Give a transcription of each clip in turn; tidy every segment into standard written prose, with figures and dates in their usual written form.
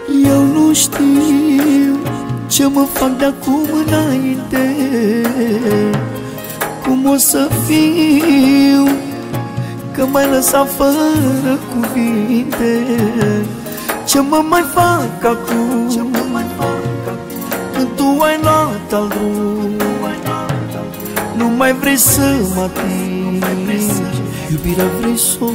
Eu nu știu ce mă fac de acum înainte, cum o să fiu, că m-ai lăsat fără cuvinte. Ce mă mai fac acum, când tu ai luat al drum? Nu mai vrei să mă atingi, iubirea vrei să o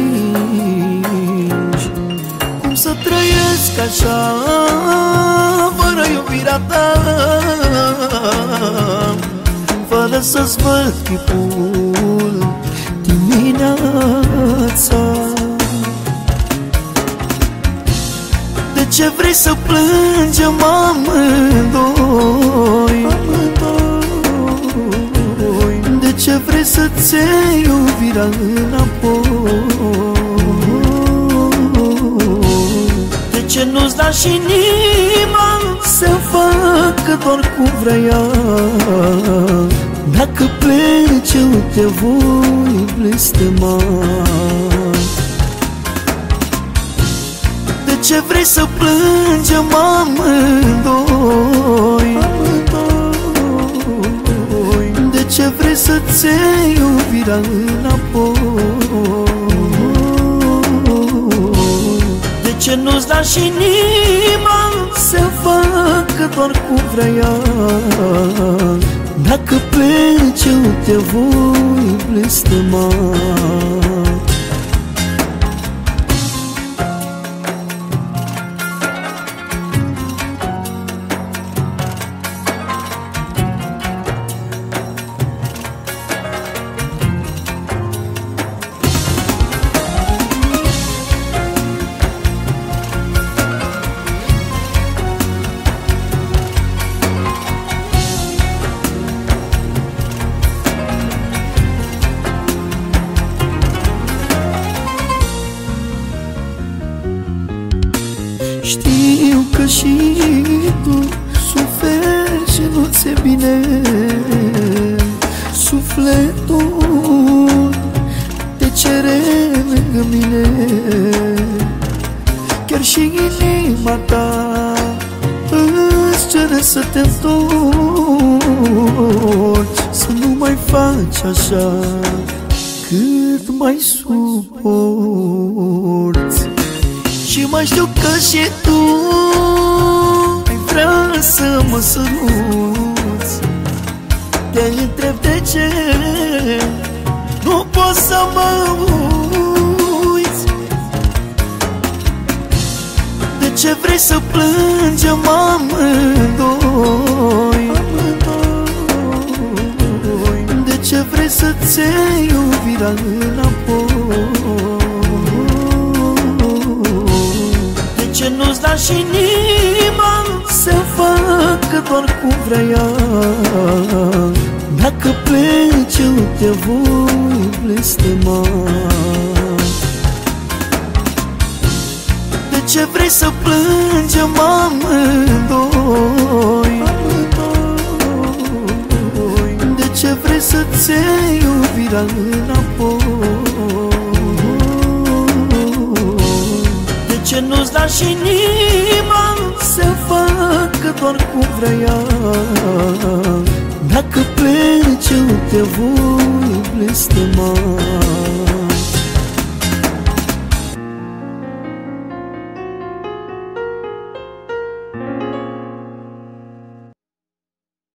stingi. Cum să trăiesc așa, fără iubirea ta, fără să-ți văd chipul dimineața? De ce vrei să plângem amândoi? De ce vrei să-ți iei iubirea înapoi? De ce nu-ți da și inima să facă doar cum vrea ea? Dacă pleci eu te voi blestema. De ce vrei să plângem amândoi? De ce vrei să-ți iei iubirea înapoi? De ce nu-ți da și inima să facă doar cum vrea ea? Dacă pleci eu te voi blestema. Știu că și tu suferi și nu ți-e bine. Sufletul te cere lângă mine, chiar și inima ta îți cere să te întorci, să nu mai faci așa, cât mai suporți. Și mai știu că și tu ai vrea să mă săruți. Te întreb de ce nu poți să mă uiți. De ce vrei să plângem amândoi? De ce vrei să-ți iei iubirea înapoi? De ce nu-ți da și inima să facă doar cum vrea ea? Dacă pleci eu te voi blestema. De ce vrei să plângem amândoi? De ce vrei să-ți iei iubirea înapoi? De ce nu-ți da și inima să facă doar cum vrea ea? Dacă pleci eu te voi blestema.